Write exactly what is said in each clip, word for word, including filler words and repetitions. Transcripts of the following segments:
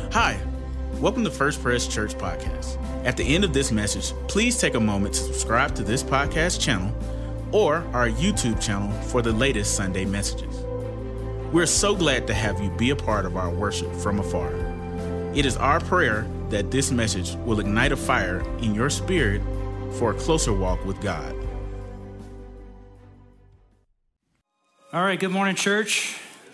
Hi, welcome to First Pres Church Podcast. At the end of this message, please take a moment to subscribe to this podcast channel or our YouTube channel for the latest Sunday messages. We're so glad to have you be a part of our worship from afar. It is our prayer that this message will ignite a fire in your spirit for a closer walk with God. All right, good morning, church.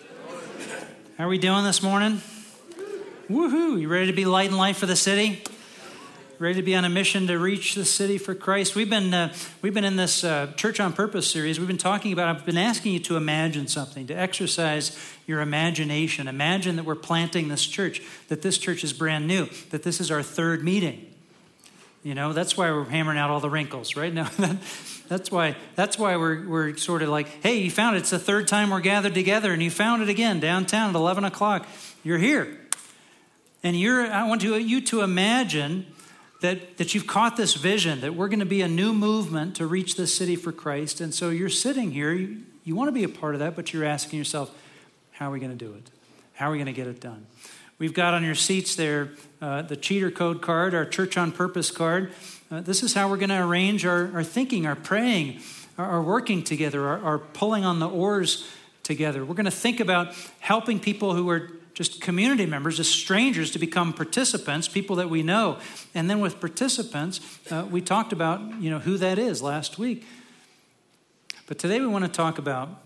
How are we doing this morning? Woohoo! You ready to be light and light for the city? Ready to be on a mission to reach the city for Christ? We've been uh, we've been in this uh, Church on Purpose series. We've been talking about. I've been asking you to imagine something, to exercise your imagination. Imagine that we're planting this church, that this church is brand new, that this is our third meeting. You know, that's why we're hammering out all the wrinkles, right? Now, that's why that's why we're we're sort of like, hey, you found it. It's the third time we're gathered together, and you found it again downtown at eleven o'clock. You're here. And you're, I want to, you to imagine that, that you've caught this vision, that we're going to be a new movement to reach the city for Christ. And so you're sitting here, you, you want to be a part of that, but you're asking yourself, how are we going to do it? How are we going to get it done? We've got on your seats there uh, the cheater code card, our Church on Purpose card. Uh, this is how we're going to arrange our, our thinking, our praying, our, our working together, our, our pulling on the oars together. We're going to think about helping people who are just community members, just strangers, to become participants, people that we know. And then with participants, uh, we talked about, you know, who that is last week. But today we want to talk about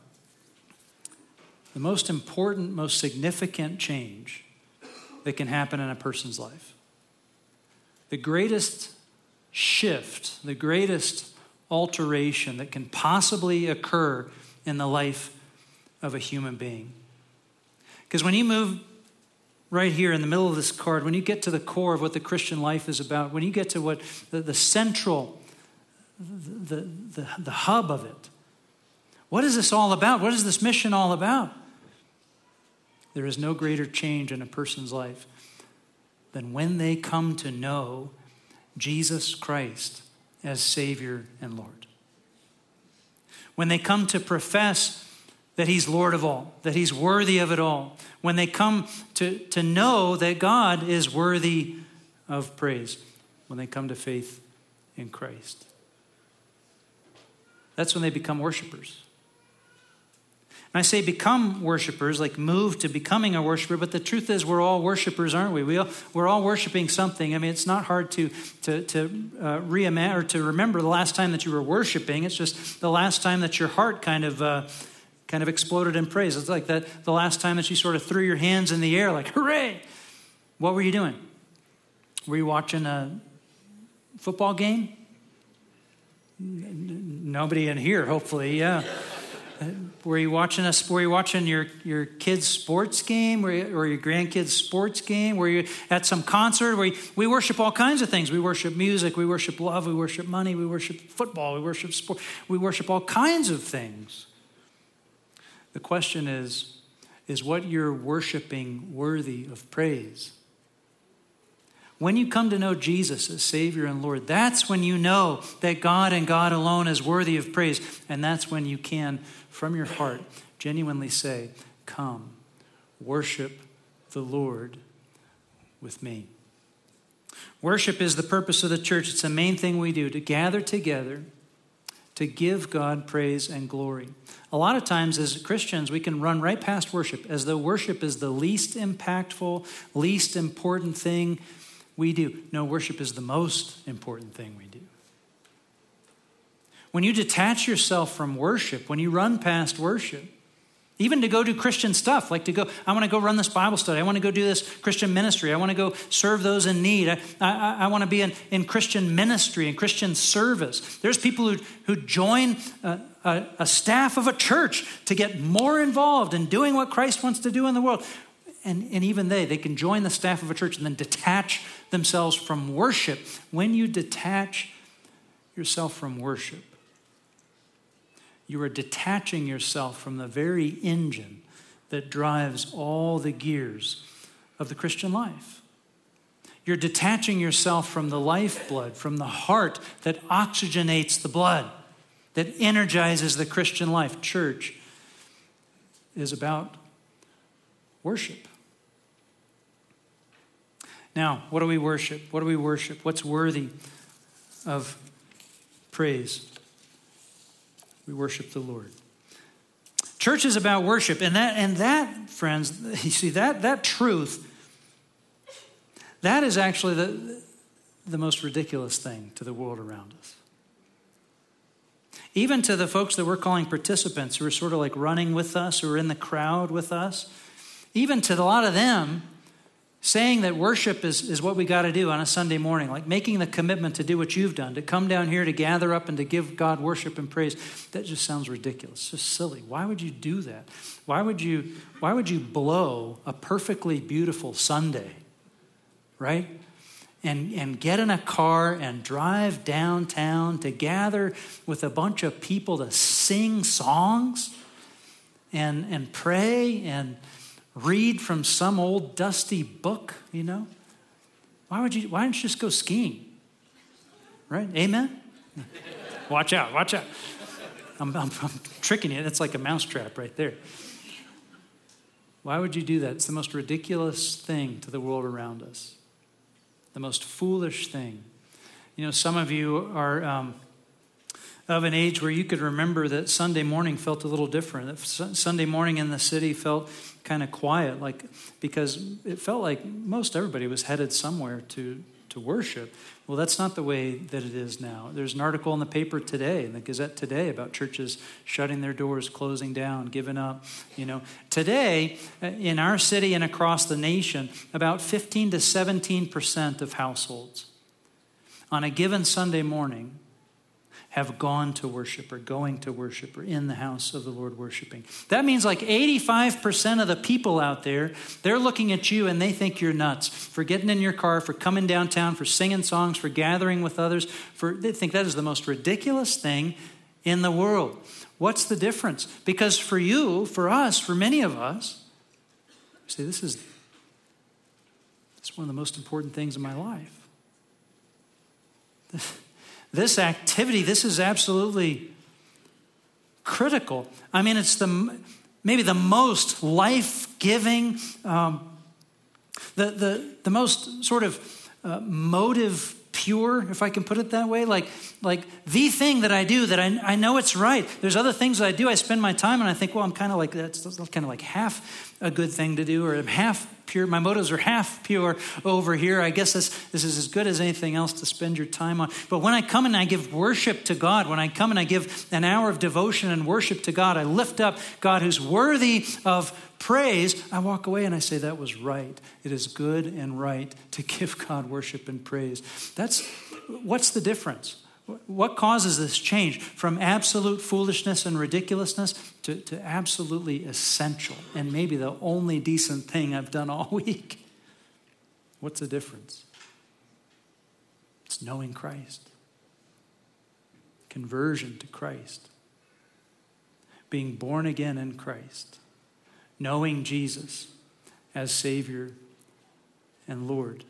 the most important, most significant change that can happen in a person's life. The greatest shift, the greatest alteration that can possibly occur in the life of a human being. Because when you move right here in the middle of this card, when you get to the core of what the Christian life is about, when you get to what the, the central, the, the, the hub of it, what is this all about? What is this mission all about? There is no greater change in a person's life than when they come to know Jesus Christ as Savior and Lord. When they come to profess that he's Lord of all, that he's worthy of it all. When they come to, to know that God is worthy of praise. When they come to faith in Christ. That's when they become worshipers. And I say become worshipers, like move to becoming a worshiper, but the truth is we're all worshipers, aren't we? we all, we're all worshiping something. I mean, it's not hard to to to uh, reimagine or to remember the last time that you were worshiping. It's just the last time that your heart kind of uh, kind of exploded in praise. It's like that the last time that you sort of threw your hands in the air, like, hooray! What were you doing? Were you watching a football game? Nobody in here, hopefully, yeah. Were you watching a, were you watching your, your kid's sports game or, or your grandkid's sports game? Were you at some concert? Where you, we worship all kinds of things. We worship music. We worship love. We worship money. We worship football. We worship sport. We worship all kinds of things. The question is, is what you're worshiping worthy of praise? When you come to know Jesus as Savior and Lord, that's when you know that God and God alone is worthy of praise. And that's when you can, from your heart, genuinely say, come, worship the Lord with me. Worship is the purpose of the church. It's the main thing we do, to gather together to give God praise and glory. A lot of times as Christians, we can run right past worship as though worship is the least impactful, least important thing we do. No, worship is the most important thing we do. When you detach yourself from worship, when you run past worship, even to go do Christian stuff, like to go, I want to go run this Bible study. I want to go do this Christian ministry. I want to go serve those in need. I, I, I want to be in, in Christian ministry and Christian service. There's people who, who join a, a, a staff of a church to get more involved in doing what Christ wants to do in the world. And, and even they, they can join the staff of a church and then detach themselves from worship. When you detach yourself from worship, you are detaching yourself from the very engine that drives all the gears of the Christian life. You're detaching yourself from the lifeblood, from the heart that oxygenates the blood, that energizes the Christian life. Church is about worship. Now, what do we worship? What do we worship? What's worthy of praise? We worship the Lord. Church is about worship. And that, and that, friends, you see, that, that truth, that is actually the, the most ridiculous thing to the world around us. Even to the folks that we're calling participants, who are sort of like running with us, who are in the crowd with us, even to a lot of them, saying that worship is, is what we got to do on a Sunday morning, like making the commitment to do what you've done, to come down here, to gather up and to give God worship and praise, that just sounds ridiculous. It's just silly. Why would you do that? Why would you, why would you blow a perfectly beautiful Sunday, right? And, and get in a car and drive downtown to gather with a bunch of people to sing songs and, and pray and read from some old dusty book, you know? Why would you, why don't you just go skiing? Right? Amen? Watch out, watch out. I'm, I'm, I'm tricking you. That's like a mousetrap right there. Why would you do that? It's the most ridiculous thing to the world around us. The most foolish thing. You know, some of you are um, of an age where you could remember that Sunday morning felt a little different. That Sunday morning in the city felt kind of quiet, like because it felt like most everybody was headed somewhere to, to worship. Well, that's not the way that it is now. There's an article in the paper today, in the Gazette today, about churches shutting their doors, closing down, giving up. You know, today in our city and across the nation, about fifteen to seventeen percent of households on a given Sunday morning have gone to worship or going to worship or in the house of the Lord worshiping. That means like eighty-five percent of the people out there, they're looking at you and they think you're nuts for getting in your car, for coming downtown, for singing songs, for gathering with others. For they think that is the most ridiculous thing in the world. What's the difference? Because for you, for us, for many of us, see, this is, this is one of the most important things in my life. This activity, this is absolutely critical. I mean, it's the maybe the most life-giving, um, the, the, the most sort of uh, motive pure, if I can put it that way, like, like the thing that I do that I, I know it's right. There's other things that I do. I spend my time and I think, well, I'm kind of like, that's, that's kind of like half a good thing to do, or I'm half pure. My motives are half pure over here. I guess this, this is as good as anything else to spend your time on. But when I come and I give worship to God, when I come and I give an hour of devotion and worship to God, I lift up God who's worthy of praise, I walk away and I say, that was right. It is good and right to give God worship and praise. That's, what's the difference? What causes this change from absolute foolishness and ridiculousness to, to absolutely essential and maybe the only decent thing I've done all week? What's the difference? It's knowing Christ. Conversion to Christ. Being born again in Christ. Knowing Jesus as Savior and Lord.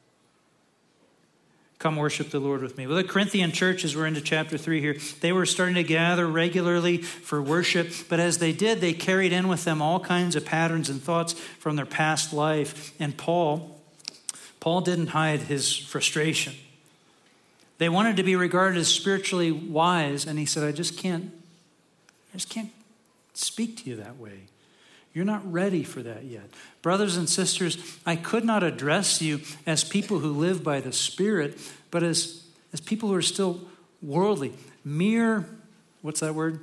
Come worship the Lord with me. Well, the Corinthian church, as we're into chapter three here, they were starting to gather regularly for worship. But as they did, they carried in with them all kinds of patterns and thoughts from their past life. And Paul, Paul didn't hide his frustration. They wanted to be regarded as spiritually wise. And he said, I just can't, I just can't speak to you that way. You're not ready for that yet. Brothers and sisters, I could not address you as people who live by the Spirit, but as, as people who are still worldly. Mere, what's that word?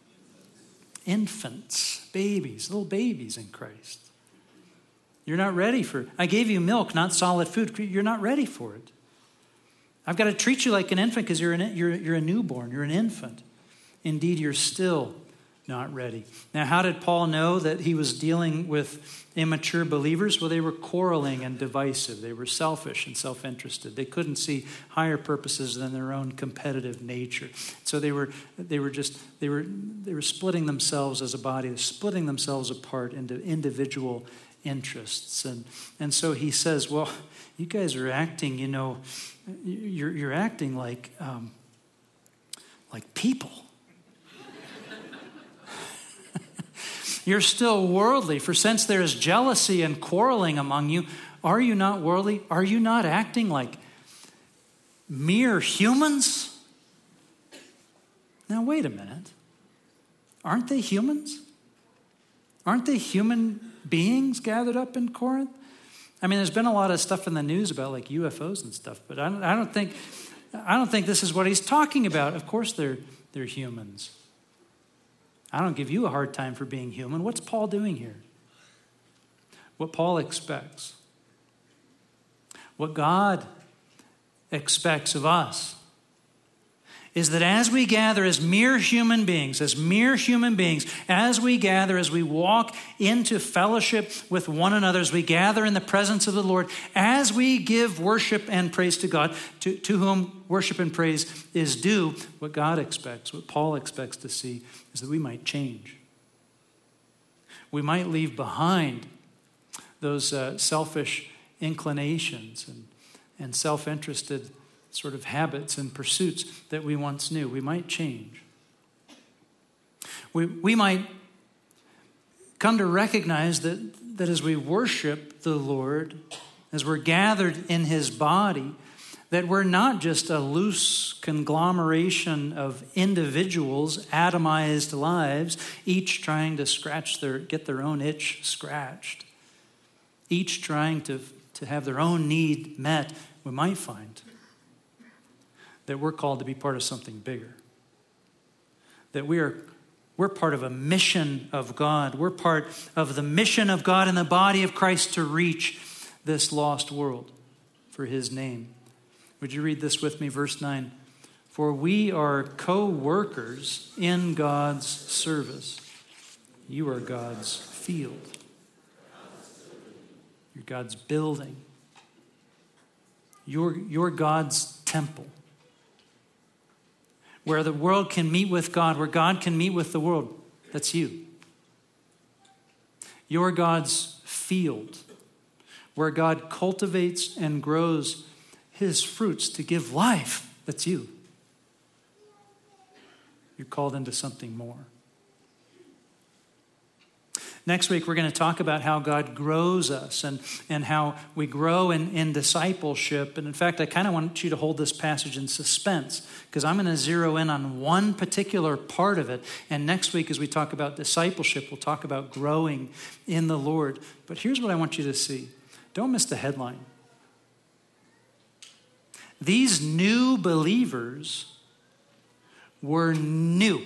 Infants, babies, little babies in Christ. You're not ready for it. I gave you milk, not solid food. You're not ready for it. I've got to treat you like an infant because you're, an, you're, you're a newborn. You're an infant. Indeed, you're still not ready. Now, how did Paul know that he was dealing with immature believers? Well, they were quarreling and divisive. They were selfish and self-interested. They couldn't see higher purposes than their own competitive nature. So they were they were just they were they were splitting themselves as a body, splitting themselves apart into individual interests. And and so he says, well, you guys are acting, you know, you're you're acting like um, like people. You're still worldly. For since there is jealousy and quarreling among you, are you not worldly? Are you not acting like mere humans? Now, wait a minute. Aren't they humans? Aren't they human beings gathered up in Corinth? I mean, there's been a lot of stuff in the news about like U F Os and stuff, but I don't, I don't think, I don't think this is what he's talking about. Of course, they're they're humans. I don't give you a hard time for being human. What's Paul doing here? What Paul expects, what God expects of us, is that as we gather as mere human beings, as mere human beings, as we gather, as we walk into fellowship with one another, as we gather in the presence of the Lord, as we give worship and praise to God, to, to whom worship and praise is due, what God expects, what Paul expects to see, is that we might change. We might leave behind those uh, selfish inclinations and, and self-interested sort of habits and pursuits that we once knew. We might change. We, we might come to recognize that, that as we worship the Lord, as we're gathered in his body, that we're not just a loose conglomeration of individuals, atomized lives, each trying to scratch their, get their own itch scratched, each trying to, to have their own need met. We might find that we're called to be part of something bigger. That we are, we're part of a mission of God. We're part of the mission of God in the body of Christ to reach this lost world for his name. Would you read this with me, verse nine? For we are co-workers in God's service. You are God's field. You're God's building. You're, you're God's temple. Where the world can meet with God, where God can meet with the world, that's you. You're God's field, where God cultivates and grows his fruits to give life, that's you. You're called into something more. Next week, we're going to talk about how God grows us and, and how we grow in, in discipleship. And in fact, I kind of want you to hold this passage in suspense because I'm going to zero in on one particular part of it. And next week, as we talk about discipleship, we'll talk about growing in the Lord. But here's what I want you to see. Don't miss the headline. These new believers were new.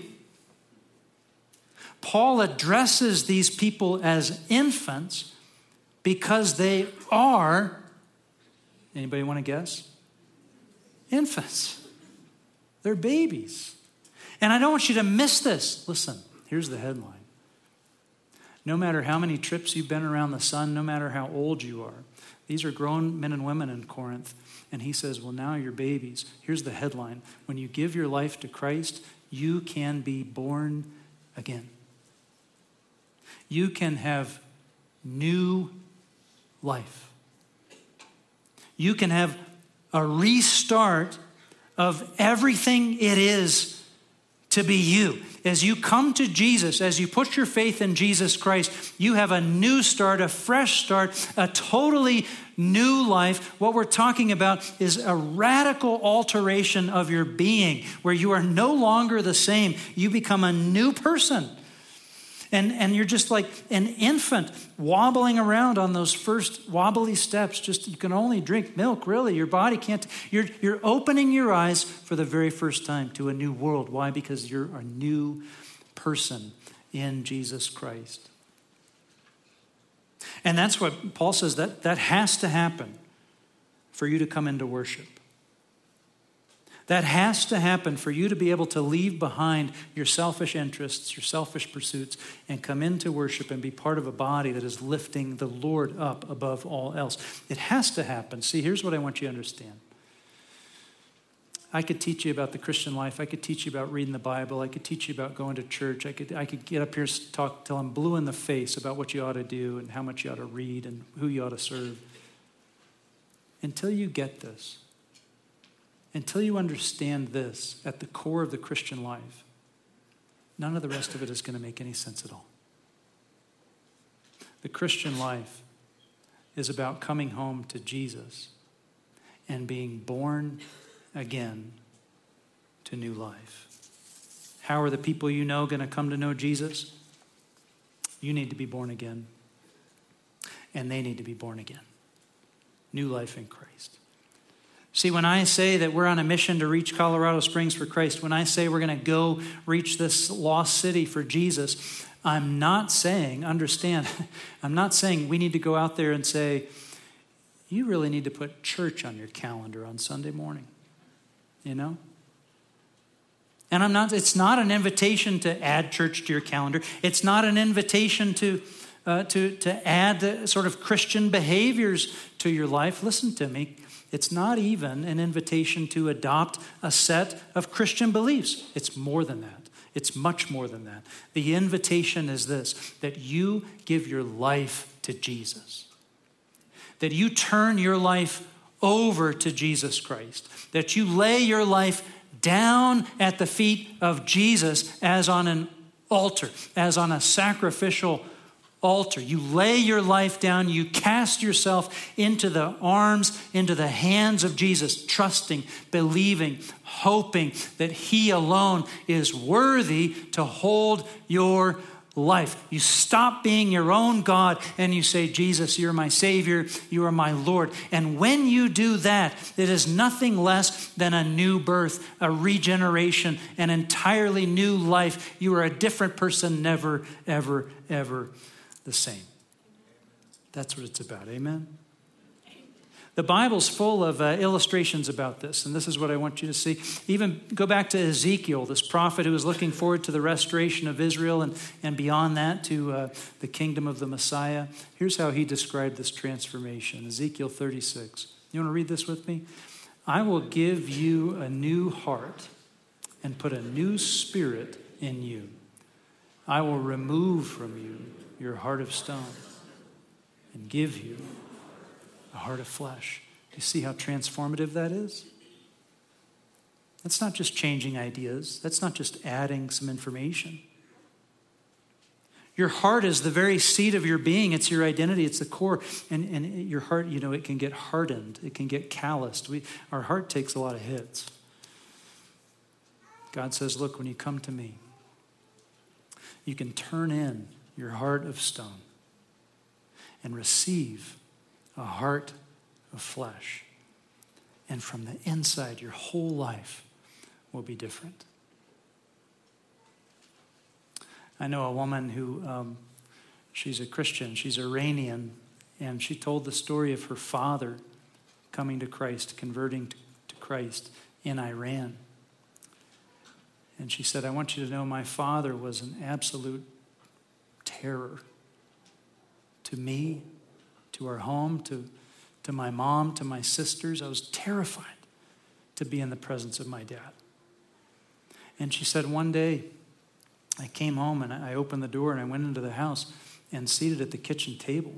Paul addresses these people as infants because they are, anybody want to guess? Infants. They're babies. And I don't want you to miss this. Listen, here's the headline. No matter how many trips you've been around the sun, no matter how old you are, these are grown men and women in Corinth. And he says, well, now you're babies. Here's the headline. When you give your life to Christ, you can be born again. You can have new life. You can have a restart of everything it is to be you. As you come to Jesus, as you put your faith in Jesus Christ, you have a new start, a fresh start, a totally new life. What we're talking about is a radical alteration of your being, where you are no longer the same. You become a new person. And, and you're just like an infant wobbling around on those first wobbly steps. Just you can only drink milk, really. Your body can't. You're, you're opening your eyes for the very first time to a new world. Why? Because you're a new person in Jesus Christ. And that's what Paul says, that, that has to happen for you to come into worship. That has to happen for you to be able to leave behind your selfish interests, your selfish pursuits, and come into worship and be part of a body that is lifting the Lord up above all else. It has to happen. See, here's what I want you to understand. I could teach you about the Christian life. I could teach you about reading the Bible. I could teach you about going to church. I could I could get up here and talk till I'm blue in the face about what you ought to do and how much you ought to read and who you ought to serve. Until you get this, until you understand this at the core of the Christian life, none of the rest of it is going to make any sense at all. The Christian life is about coming home to Jesus and being born again to new life. How are the people you know going to come to know Jesus? You need to be born again, and they need to be born again. New life in Christ. See, when I say that we're on a mission to reach Colorado Springs for Christ, when I say we're going to go reach this lost city for Jesus, I'm not saying, understand, I'm not saying we need to go out there and say, you really need to put church on your calendar on Sunday morning, you know? And I'm not, it's not an invitation to add church to your calendar. It's not an invitation to, uh, to, to add the sort of Christian behaviors to your life. Listen to me. It's not even an invitation to adopt a set of Christian beliefs. It's more than that. It's much more than that. The invitation is this, that you give your life to Jesus. That you turn your life over to Jesus Christ. That you lay your life down at the feet of Jesus as on an altar, as on a sacrificial altar. You lay your life down, you cast yourself into the arms, into the hands of Jesus, trusting, believing, hoping that he alone is worthy to hold your life. You stop being your own God and you say, Jesus, you're my Savior, you are my Lord. And when you do that, it is nothing less than a new birth, a regeneration, an entirely new life. You are a different person, never, ever, ever the same. That's what it's about. Amen? The Bible's full of uh, illustrations about this, and this is what I want you to see. Even go back to Ezekiel, this prophet who was looking forward to the restoration of Israel and, and beyond that to uh, the kingdom of the Messiah. Here's how he described this transformation. Ezekiel thirty-six. You want to read this with me? I will give you a new heart and put a new spirit in you. I will remove from you your heart of stone and give you a heart of flesh. Do you see how transformative that is? That's not just changing ideas. That's not just adding some information. Your heart is the very seat of your being. It's your identity. It's the core. And, and your heart, you know, it can get hardened. It can get calloused. We, our heart takes a lot of hits. God says, look, when you come to me, you can turn in your heart of stone and receive a heart of flesh. And from the inside, your whole life will be different. I know a woman who, um, she's a Christian, she's Iranian, and she told the story of her father coming to Christ, converting to, to Christ in Iran. And she said, I want you to know my father was an absolute terror to me, to our home, to, to my mom, to my sisters. I was terrified to be in the presence of my dad. And she said, one day, I came home and I opened the door and I went into the house, and seated at the kitchen table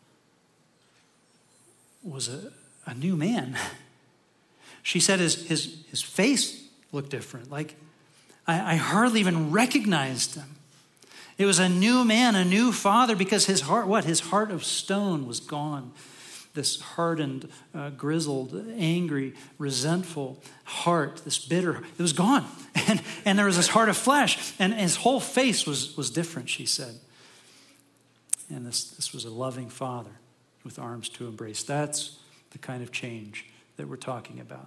was a, a new man. She said his, his, his face looked different. Like I, I hardly even recognized him. It was a new man, a new father, because his heart, what? His heart of stone was gone. This hardened, uh, grizzled, angry, resentful heart, this bitter, it was gone. And, and there was this heart of flesh, and his whole face was, was different, she said. And this, this was a loving father with arms to embrace. That's the kind of change that we're talking about.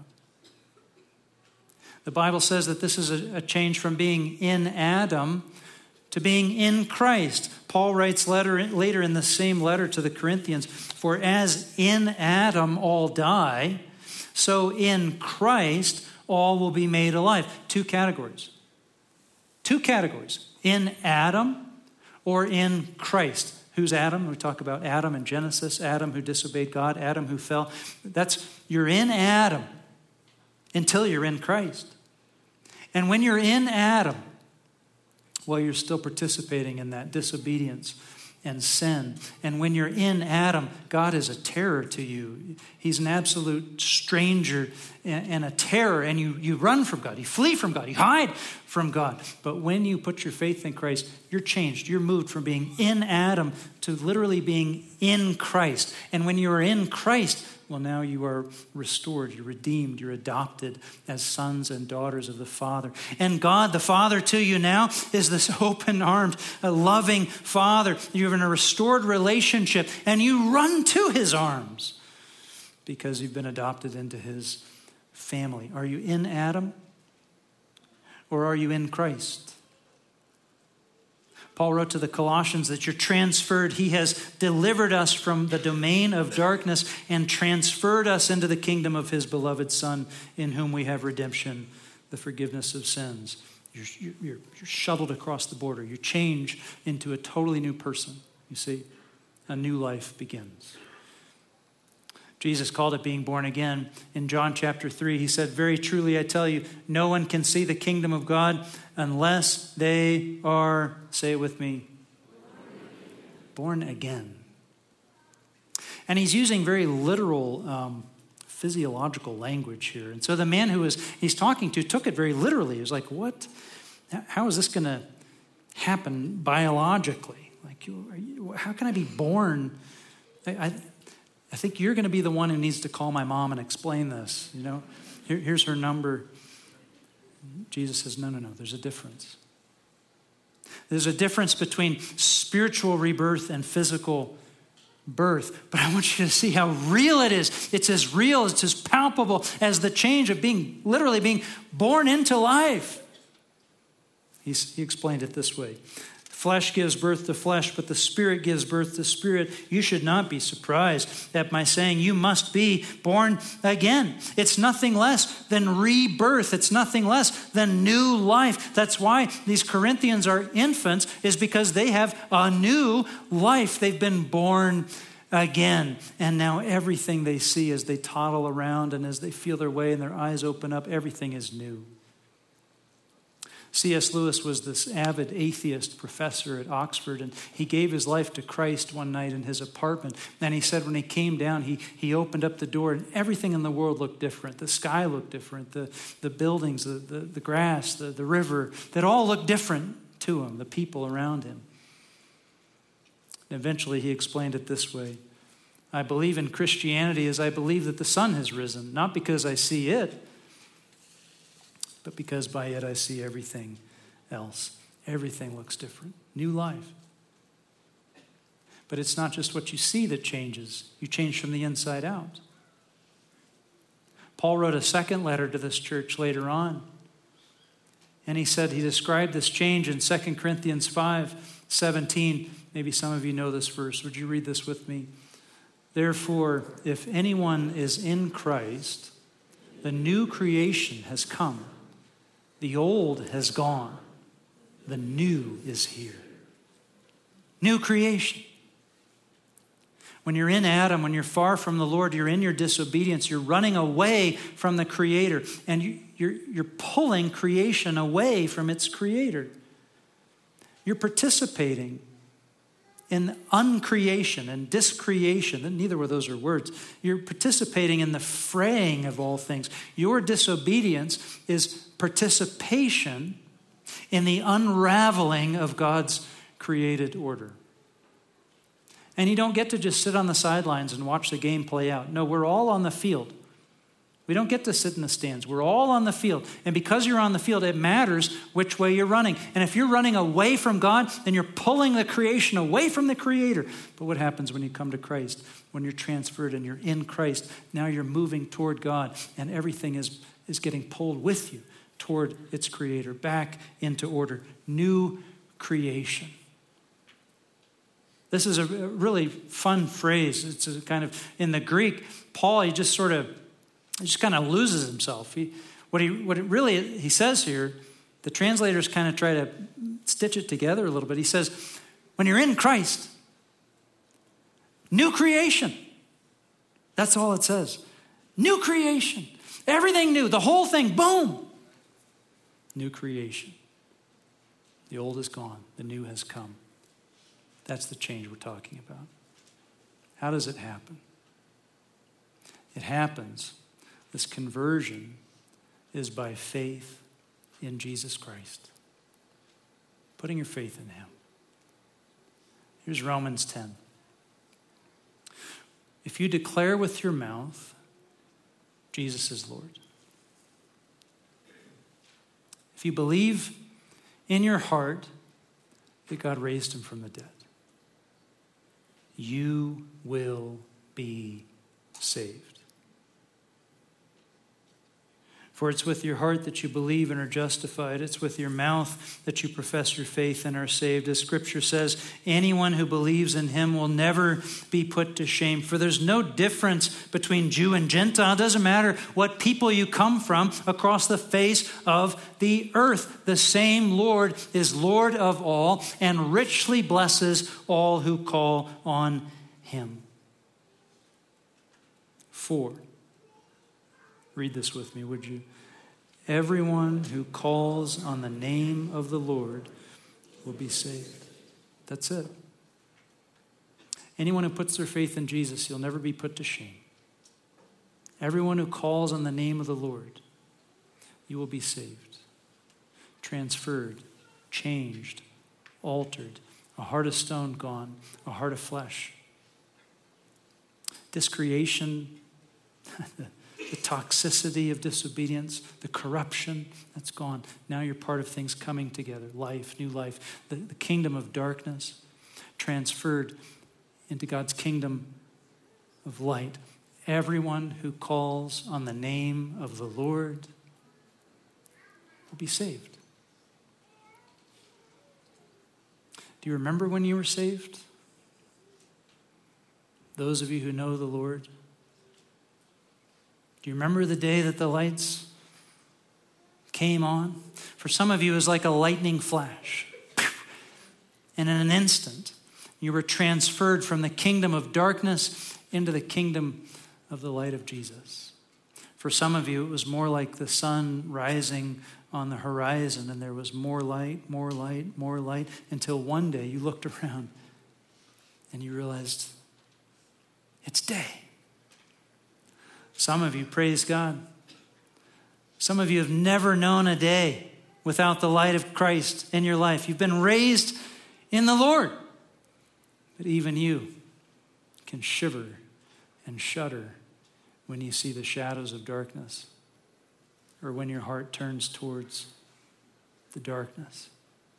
The Bible says that this is a, a change from being in Adam to being in Christ. Paul writes letter, later in the same letter to the Corinthians, for as in Adam all die, so in Christ all will be made alive. Two categories. Two categories. In Adam or in Christ. Who's Adam? We talk about Adam in Genesis, Adam who disobeyed God, Adam who fell. That's, you're in Adam until you're in Christ. And when you're in Adam, well, you're still participating in that disobedience and sin. And when you're in Adam, God is a terror to you. He's an absolute stranger and a terror, and you, you run from God. You flee from God. You hide from God. But when you put your faith in Christ, you're changed. You're moved from being in Adam to literally being in Christ. And when you are in Christ, well, now you are restored, you're redeemed, you're adopted as sons and daughters of the Father. And God, the Father to you now, is this open-armed, loving Father. You're in a restored relationship, and you run to his arms because you've been adopted into his family. Are you in Adam, or are you in Christ? Paul wrote to the Colossians that you're transferred. He has delivered us from the domain of darkness and transferred us into the kingdom of his beloved Son, in whom we have redemption, the forgiveness of sins. You're, you're, you're shuttled across the border. You change into a totally new person. You see, a new life begins. Jesus called it being born again. In John chapter three, he said, "Very truly I tell you, no one can see the kingdom of God unless they are," say it with me, "born again." And he's using very literal um, physiological language here. And so the man who was he's talking to took it very literally. He was like, what? How is this going to happen biologically? Like, how can I be born? I, I I think you're going to be the one who needs to call my mom and explain this. You know, Here, here's her number. Jesus says, no, no, no, there's a difference. There's a difference between spiritual rebirth and physical birth. But I want you to see how real it is. It's as real, it's as palpable as the change of being, literally being born into life. He's, he explained it this way. Flesh gives birth to flesh, but the Spirit gives birth to spirit. You should not be surprised at my saying you must be born again. It's nothing less than rebirth. It's nothing less than new life. That's why these Corinthians are infants, is because they have a new life. They've been born again. And now everything they see as they toddle around and as they feel their way and their eyes open up, everything is new. C S Lewis was this avid atheist professor at Oxford, and he gave his life to Christ one night in his apartment. And he said when he came down, he, he opened up the door, and everything in the world looked different. The sky looked different, the, the buildings, the, the, the grass, the, the river, that all looked different to him, the people around him. And eventually he explained it this way: I believe in Christianity as I believe that the sun has risen, not because I see it, but because by it I see everything else. Everything looks different. New life. But it's not just what you see that changes. You change from the inside out. Paul wrote a second letter to this church later on. And he said, he described this change in Second Corinthians five seventeen. Maybe some of you know this verse. Would you read this with me? Therefore, if anyone is in Christ, the new creation has come. The old has gone. The new is here. New creation. When you're in Adam, when you're far from the Lord, you're in your disobedience. You're running away from the Creator. And you, you're, you're pulling creation away from its Creator. You're participating in uncreation and discreation. And neither of those are words. You're participating in the fraying of all things. Your disobedience is participation in the unraveling of God's created order. And you don't get to just sit on the sidelines and watch the game play out. No, we're all on the field. We don't get to sit in the stands. We're all on the field. And because you're on the field, it matters which way you're running. And if you're running away from God, then you're pulling the creation away from the Creator. But what happens when you come to Christ? When you're transferred and you're in Christ, now you're moving toward God, and everything is, is getting pulled with you toward its Creator, back into order. New creation. This is a really fun phrase. It's a kind of, in the Greek, Paul, he just sort of, he just kind of loses himself. He, what he what it really he says here, the translators kind of try to stitch it together a little bit. He says, when you're in Christ, new creation. That's all it says. New creation. Everything new. The whole thing, boom. New creation. The old is gone. The new has come. That's the change we're talking about. How does it happen? It happens, this conversion is by faith in Jesus Christ. Putting your faith in him. Here's Romans ten. If you declare with your mouth, Jesus is Lord. If you believe in your heart that God raised him from the dead, you will be saved. For it's with your heart that you believe and are justified. It's with your mouth that you profess your faith and are saved. As Scripture says, anyone who believes in him will never be put to shame. For there's no difference between Jew and Gentile. It doesn't matter what people you come from across the face of the earth. The same Lord is Lord of all and richly blesses all who call on him. Four. Read this with me, would you? Everyone who calls on the name of the Lord will be saved. That's it. Anyone who puts their faith in Jesus, you'll never be put to shame. Everyone who calls on the name of the Lord, you will be saved, transferred, changed, altered, a heart of stone gone, a heart of flesh. Discreation, the toxicity of disobedience, the corruption, that's gone. Now you're part of things coming together, life, new life. The, the kingdom of darkness transferred into God's kingdom of light. Everyone who calls on the name of the Lord will be saved. Do you remember when you were saved? Those of you who know the Lord. Do you remember the day that the lights came on? For some of you, it was like a lightning flash. And in an instant, you were transferred from the kingdom of darkness into the kingdom of the light of Jesus. For some of you, it was more like the sun rising on the horizon, and there was more light, more light, more light, until one day you looked around and you realized it's day. Some of you, praise God. Some of you have never known a day without the light of Christ in your life. You've been raised in the Lord. But even you can shiver and shudder when you see the shadows of darkness or when your heart turns towards the darkness.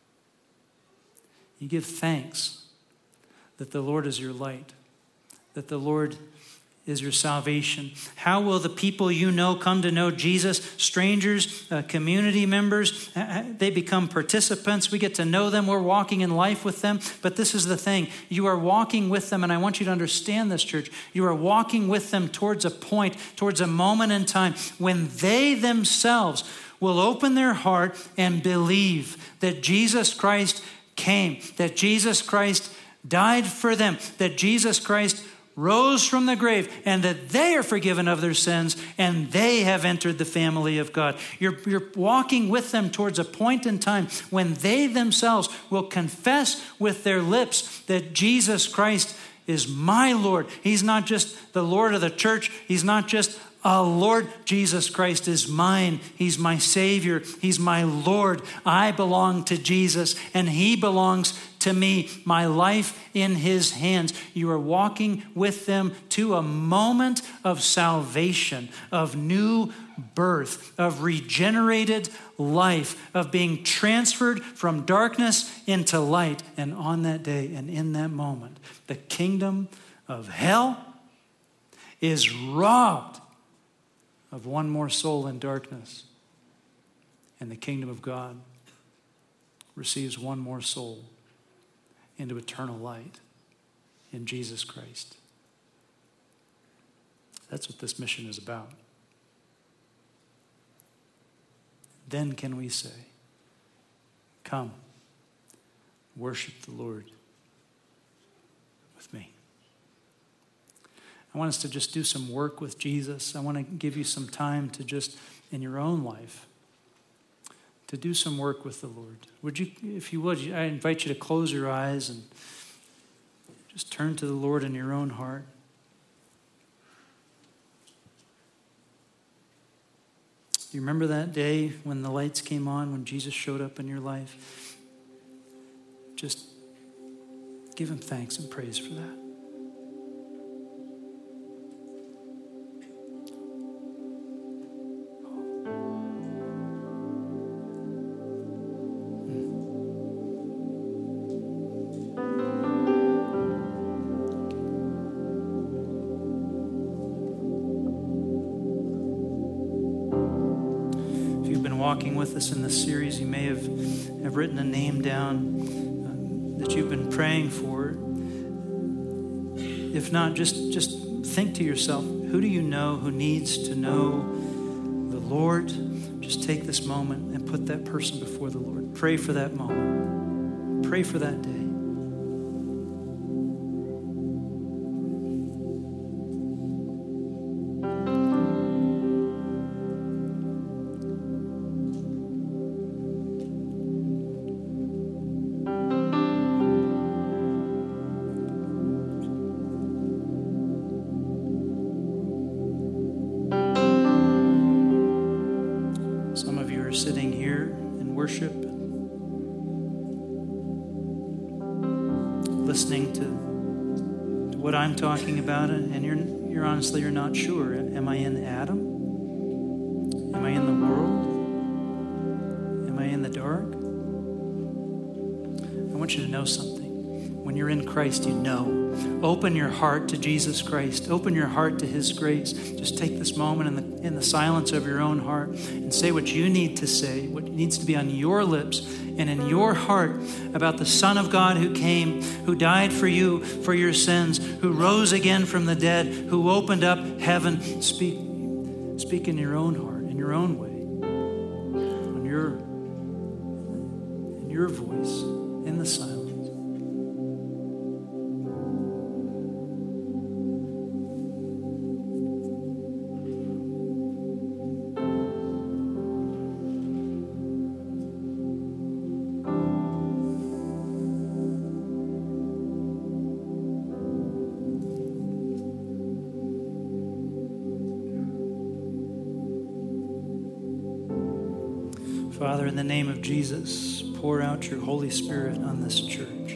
You give thanks that the Lord is your light, that the Lord is your salvation. How will the people you know come to know Jesus? Strangers, uh, community members, uh, they become participants. We get to know them. We're walking in life with them. But this is the thing. You are walking with them, and I want you to understand this, church. You are walking with them towards a point, towards a moment in time when they themselves will open their heart and believe that Jesus Christ came, that Jesus Christ died for them, that Jesus Christ rose from the grave, and that they are forgiven of their sins, and they have entered the family of God. You're, you're walking with them towards a point in time when they themselves will confess with their lips that Jesus Christ is my Lord. He's not just the Lord of the church. He's not just a Lord. Jesus Christ is mine. He's my Savior. He's my Lord. I belong to Jesus, and he belongs to me, my life in his hands. You are walking with them to a moment of salvation, of new birth, of regenerated life, of being transferred from darkness into light. And on that day and in that moment, the kingdom of hell is robbed of one more soul in darkness. And the kingdom of God receives one more soul into eternal light in Jesus Christ. That's what this mission is about. Then can we say, come, worship the Lord with me. I want us to just do some work with Jesus. I want to give you some time to just, in your own life, to do some work with the Lord. Would you, if you would, I invite you to close your eyes and Just turn to the Lord in your own heart. Do you remember that day when the lights came on, when Jesus showed up in your life? Just give him thanks and praise for that. Walking with us in this series, you may have, have written a name down uh, that you've been praying for. If not, just, just think to yourself, who do you know who needs to know the Lord? Just take this moment and put that person before the Lord. Pray for that moment. Pray for that day. Sitting here in worship, listening to, to what I'm talking about, and you're you're honestly you're not sure. Am I in Adam? Am I in the world? Am I in the dark? I want you to know something. When you're in Christ, you know. Open your heart to Jesus Christ. Open your heart to his grace. Just take this moment in the in the silence of your own heart and say what you need to say, what needs to be on your lips and in your heart about the Son of God who came, who died for you, for your sins, who rose again from the dead, who opened up heaven. Speak, speak in your own heart, in your own way, on your, in your voice, in the silence. Father, in the name of Jesus, pour out your Holy Spirit on this church.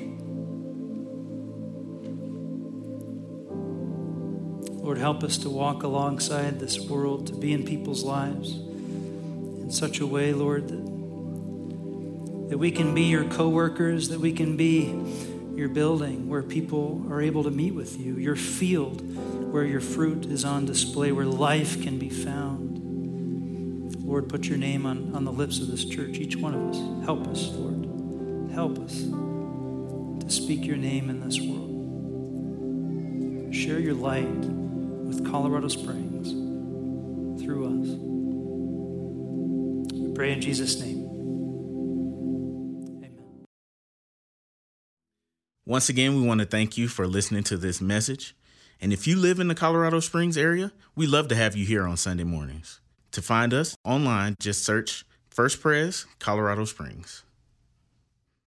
Lord, help us to walk alongside this world, to be in people's lives in such a way, Lord, that, that we can be your co-workers, that we can be your building where people are able to meet with you, your field where your fruit is on display, where life can be found. Lord, put your name on, on the lips of this church, each one of us. Help us, Lord. Help us to speak your name in this world. Share your light with Colorado Springs through us. We pray in Jesus' name. Amen. Once again, we want to thank you for listening to this message. And if you live in the Colorado Springs area, we'd love to have you here on Sunday mornings. To find us online, just search First Pres Colorado Springs.